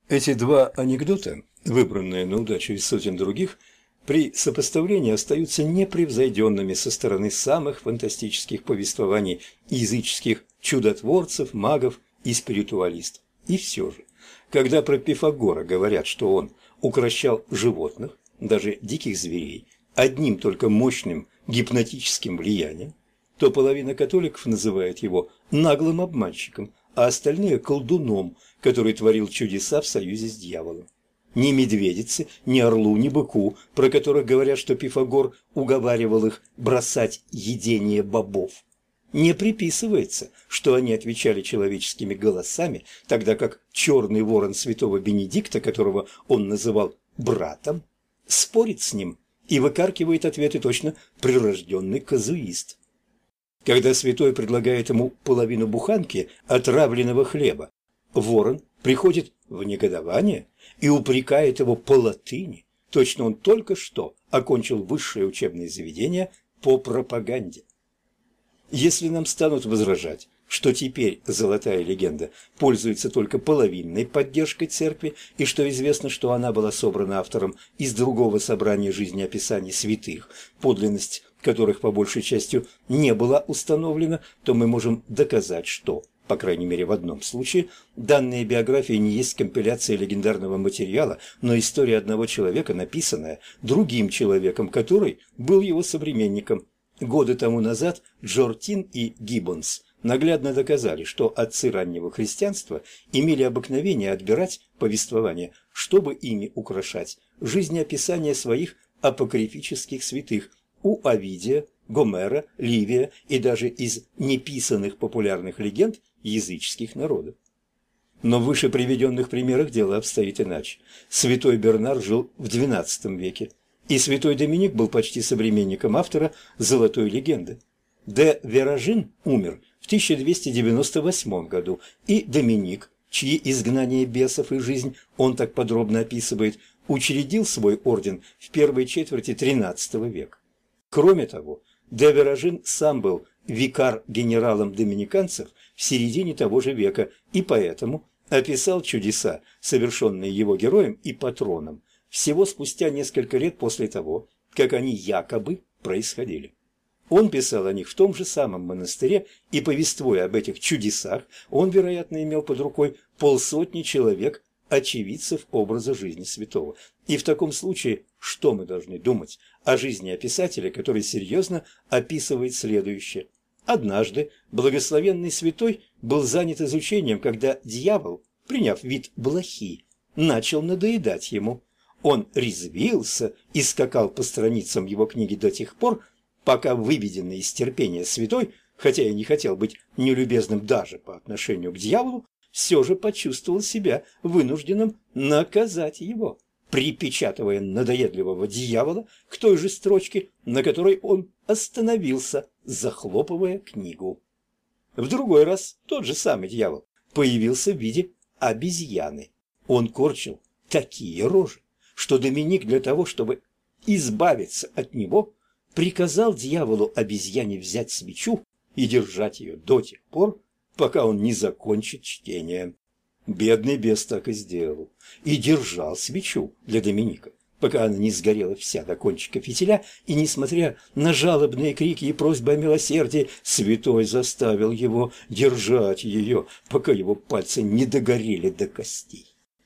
Эти два анекдота, выбранные на удачу из сотен других, при сопоставлении остаются непревзойденными со стороны самых фантастических повествований языческих чудотворцев, магов и спиритуалистов. И все же, когда про Пифагора говорят, что он укрощал животных, даже диких зверей, одним только мощным гипнотическим влиянием, то половина католиков называет его наглым обманщиком, а остальные – колдуном, который творил чудеса в союзе с дьяволом. Ни медведице, ни орлу, ни быку, про которых говорят, что Пифагор уговаривал их бросать едение бобов, не приписывается, что они отвечали человеческими голосами, тогда как черный ворон святого Бенедикта, которого он называл братом, спорит с ним и выкаркивает ответы точно прирожденный казуист. Когда святой предлагает ему половину буханки отравленного хлеба, ворон приходит в негодование и упрекает его по латыни. Точно он только что окончил высшее учебное заведение по пропаганде. Если нам станут возражать, что теперь золотая легенда пользуется только половинной поддержкой церкви, и что известно, что она была собрана автором из другого собрания жизнеописаний святых, подлинность которых по большей части не была установлена, то мы можем доказать, что, по крайней мере в одном случае, данные биографии не есть компиляция легендарного материала, но история одного человека, написанная другим человеком, который был его современником. Годы тому назад Джортин и Гиббонс наглядно доказали, что отцы раннего христианства имели обыкновение отбирать повествования, чтобы ими украшать жизнеописания своих апокрифических святых у Овидия, Гомера, Ливия и даже из неписанных популярных легенд языческих народов. Но в выше приведенных примерах дело обстоит иначе. Святой Бернар жил в XII веке, и святой Доминик был почти современником автора «Золотой легенды». Де Веражин умер в 1298 году, и Доминик, чьи изгнание бесов и жизнь он так подробно описывает, учредил свой орден в первой четверти XIII века. Кроме того, де Веражин сам был викар-генералом доминиканцев в середине того же века и поэтому описал чудеса, совершенные его героем и патроном, всего спустя несколько лет после того, как они якобы происходили. Он писал о них в том же самом монастыре, и, повествуя об этих чудесах, он, вероятно, имел под рукой полсотни человек, очевидцев образа жизни святого. И в таком случае, что мы должны думать о жизни описателя, который серьезно описывает следующее? Однажды благословенный святой был занят изучением, когда дьявол, приняв вид блохи, начал надоедать ему. Он резвился и скакал по страницам его книги до тех пор, пока выведенный из терпения святой, хотя и не хотел быть нелюбезным даже по отношению к дьяволу, все же почувствовал себя вынужденным наказать его, припечатывая надоедливого дьявола к той же строчке, на которой он остановился, захлопывая книгу. В другой раз тот же самый дьявол появился в виде обезьяны. Он корчил такие рожи, что Доминик для того, чтобы избавиться от него, приказал дьяволу-обезьяне взять свечу и держать ее до тех пор, пока он не закончит чтение. Бедный бес так и сделал, и держал свечу для Доминика, пока она не сгорела вся до кончика фитиля, и, несмотря на жалобные крики и просьбы о милосердии, святой заставил его держать ее, пока его пальцы не догорели до костей.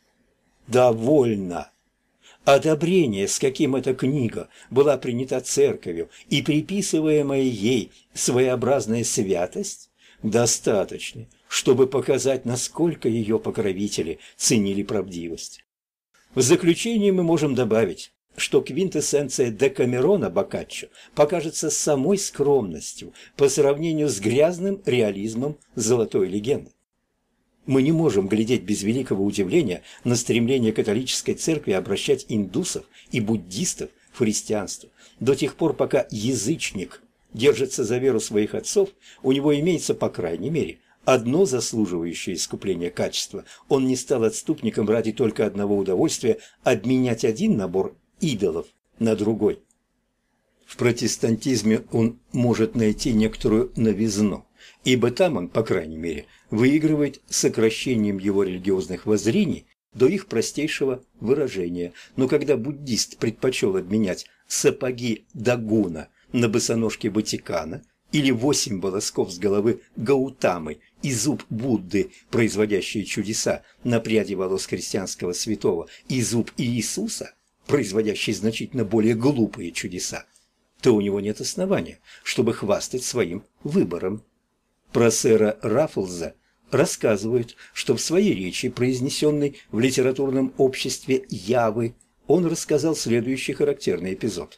Довольно! Одобрение, с каким эта книга была принята церковью и приписываемая ей своеобразная святость, достаточно, чтобы показать, насколько ее покровители ценили правдивость. В заключение мы можем добавить, что квинтэссенция Декамерона Боккаччо покажется самой скромностью по сравнению с грязным реализмом «Золотой легенды». Мы не можем глядеть без великого удивления на стремление католической церкви обращать индусов и буддистов в христианство. До тех пор, пока язычник держится за веру своих отцов, у него имеется, по крайней мере, одно заслуживающее искупления качество. Он не стал отступником ради только одного удовольствия обменять один набор идолов на другой. В протестантизме он может найти некоторую новизну, ибо там он, по крайней мере, выигрывает сокращением его религиозных воззрений до их простейшего выражения. Но когда буддист предпочел обменять сапоги Дагуна на босоножки Ватикана или 8 волосков с головы Гаутамы и зуб Будды, производящие чудеса, на пряди волос христианского святого, и зуб Иисуса, производящий значительно более глупые чудеса, то у него нет основания, чтобы хвастать своим выбором. Про сэра Раффлза рассказывают, что в своей речи, произнесенной в литературном обществе Явы, он рассказал следующий характерный эпизод.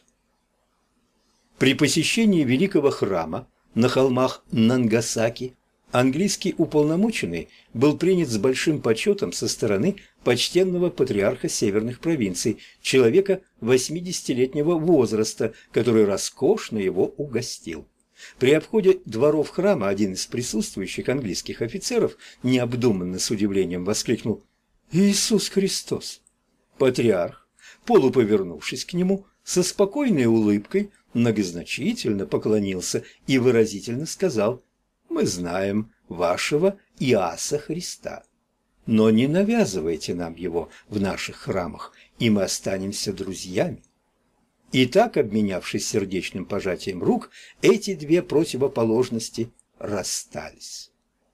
При посещении великого храма на холмах Нангасаки английский уполномоченный был принят с большим почетом со стороны почтенного патриарха северных провинций, человека 80-летнего возраста, который роскошно его угостил. При обходе дворов храма один из присутствующих английских офицеров необдуманно с удивлением воскликнул: «Иисус Христос!» Патриарх, полуповернувшись к нему, со спокойной улыбкой многозначительно поклонился и выразительно сказал: «Мы знаем вашего Иаса Христа, но не навязывайте нам его в наших храмах, и мы останемся друзьями». И так, обменявшись сердечным пожатием рук, эти две противоположности расстались.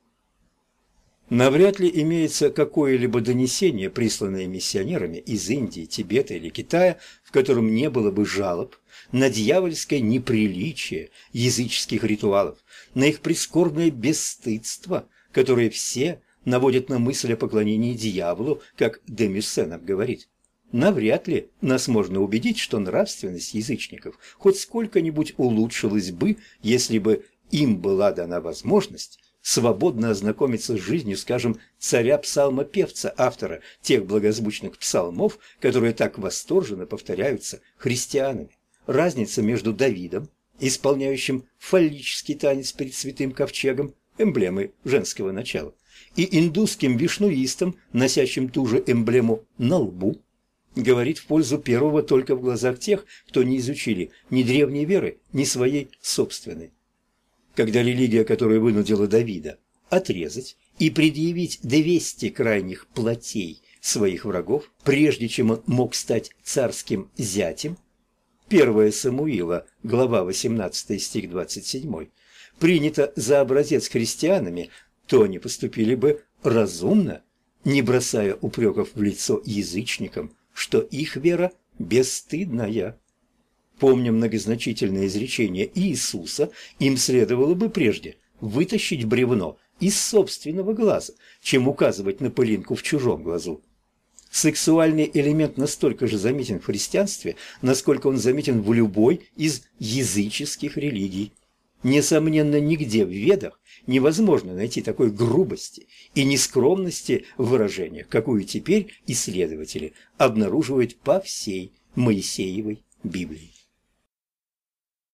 Навряд ли имеется какое-либо донесение, присланное миссионерами из Индии, Тибета или Китая, в котором не было бы жалоб на дьявольское неприличие языческих ритуалов, на их прискорбное бесстыдство, которое все наводят на мысль о поклонении дьяволу, как де Мюссен говорит. Навряд ли нас можно убедить, что нравственность язычников хоть сколько-нибудь улучшилась бы, если бы им была дана возможность свободно ознакомиться с жизнью, скажем, царя-псалмопевца, автора тех благозвучных псалмов, которые так восторженно повторяются христианами. Разница между Давидом, исполняющим фаллический танец перед святым ковчегом, эмблемой женского начала, и индусским вишнуистом, носящим ту же эмблему на лбу, говорит в пользу первого только в глазах тех, кто не изучили ни древней веры, ни своей собственной. Когда религия, которая вынудила Давида отрезать и предъявить 200 крайних плотей своих врагов, прежде чем он мог стать царским зятем, 1 Самуила, глава 18, стих 27, принято за образец христианами, то они поступили бы разумно, не бросая упреков в лицо язычникам, что их вера бесстыдная. Помня многозначительное изречение Иисуса, им следовало бы прежде вытащить бревно из собственного глаза, чем указывать на пылинку в чужом глазу. Сексуальный элемент настолько же заметен в христианстве, насколько он заметен в любой из языческих религий. Несомненно, нигде в Ведах невозможно найти такой грубости и нескромности в выражениях, какую теперь исследователи обнаруживают по всей Моисеевой Библии.